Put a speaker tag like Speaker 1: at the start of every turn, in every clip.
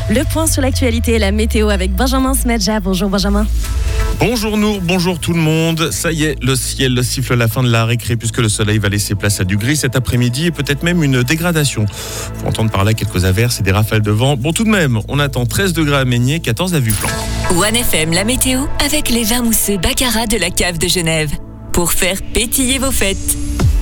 Speaker 1: Le point sur l'actualité et la météo avec Benjamin Smedja. Bonjour Benjamin.
Speaker 2: Bonjour Nour, bonjour tout le monde. Ça y est, le ciel siffle la fin de la récré puisque le soleil va laisser place à du gris cet après-midi et peut-être même une dégradation. Faut entendre par là quelques averses et des rafales de vent. Bon, tout de même, on attend 13 degrés à Meigné, 14 à Vufflan.
Speaker 3: One FM, la météo avec les vins mousseux Baccarat de la cave de Genève. Pour faire pétiller vos fêtes.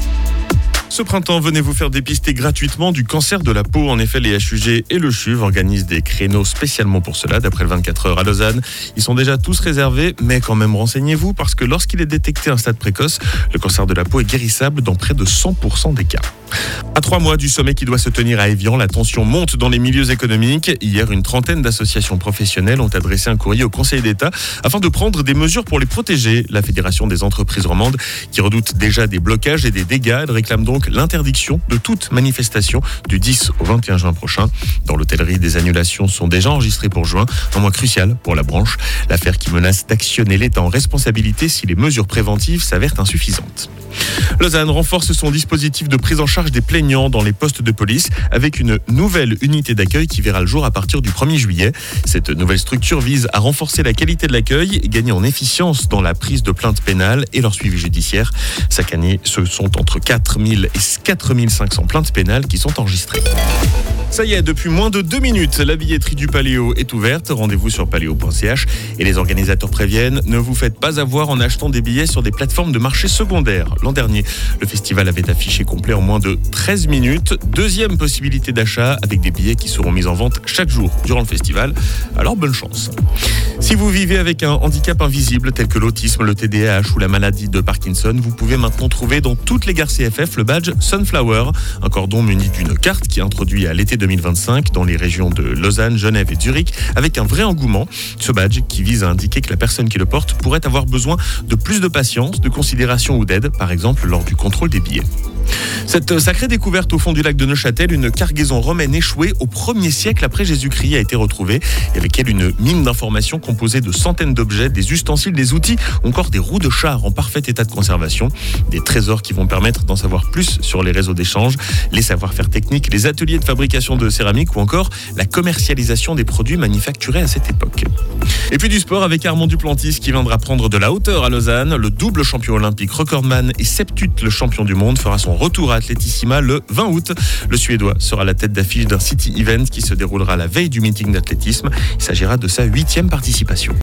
Speaker 2: Ce printemps, venez vous faire dépister gratuitement du cancer de la peau. En effet, les HUG et le CHUV organisent des créneaux spécialement pour cela, d'après le 24 heures à Lausanne. Ils sont déjà tous réservés, mais quand même renseignez-vous, parce que lorsqu'il est détecté à un stade précoce, le cancer de la peau est guérissable dans près de 100% des cas. À 3 mois du sommet qui doit se tenir à Évian, la tension monte dans les milieux économiques. Hier, une trentaine d'associations professionnelles ont adressé un courrier au Conseil d'État afin de prendre des mesures pour les protéger. La Fédération des entreprises romandes, qui redoute déjà des blocages et des dégâts, elle réclame donc l'interdiction de toute manifestation du 10 au 21 juin prochain. Dans l'hôtellerie, des annulations sont déjà enregistrées pour juin, un mois crucial pour la branche. L'affaire qui menace d'actionner l'État en responsabilité si les mesures préventives s'avèrent insuffisantes. Lausanne renforce son dispositif de prise en charge des plaignants dans les postes de police avec une nouvelle unité d'accueil qui verra le jour à partir du 1er juillet. Cette nouvelle structure vise à renforcer la qualité de l'accueil et gagner en efficience dans la prise de plaintes pénales et leur suivi judiciaire. Chaque année, ce sont entre 4000 et 4500 plaintes pénales qui sont enregistrées. Ça y est, depuis moins de 2 minutes, la billetterie du Paléo est ouverte. Rendez-vous sur paléo.ch et les organisateurs préviennent, ne vous faites pas avoir en achetant des billets sur des plateformes de marché secondaire. L'an dernier, le festival avait affiché complet en moins de 13 minutes. Deuxième possibilité d'achat avec des billets qui seront mis en vente chaque jour durant le festival. Alors bonne chance. Si vous vivez avec un handicap invisible tel que l'autisme, le TDAH ou la maladie de Parkinson, vous pouvez maintenant trouver dans toutes les gares CFF le badge Sunflower, un cordon muni d'une carte qui est introduit à l'été 2025 dans les régions de Lausanne, Genève et Zurich avec un vrai engouement. Ce badge qui vise à indiquer que la personne qui le porte pourrait avoir besoin de plus de patience, de considération ou d'aide, par exemple lors du contrôle des billets. Cette sacrée découverte au fond du lac de Neuchâtel, une cargaison romaine échouée au 1er siècle après Jésus-Christ a été retrouvée et avec elle une mine d'informations composée de centaines d'objets, des ustensiles, des outils, encore des roues de char en parfait état de conservation. Des trésors qui vont permettre d'en savoir plus sur les réseaux d'échange, les savoir-faire techniques, les ateliers de fabrication de céramique ou encore la commercialisation des produits manufacturés à cette époque. Et puis du sport avec Armand Duplantis qui viendra prendre de la hauteur à Lausanne. Le double champion olympique, recordman et septuple champion du monde fera son retour à Atletissima le 20 août. Le Suédois sera à la tête d'affiche d'un City Event qui se déroulera la veille du meeting d'athlétisme. Il s'agira de sa 8e participation.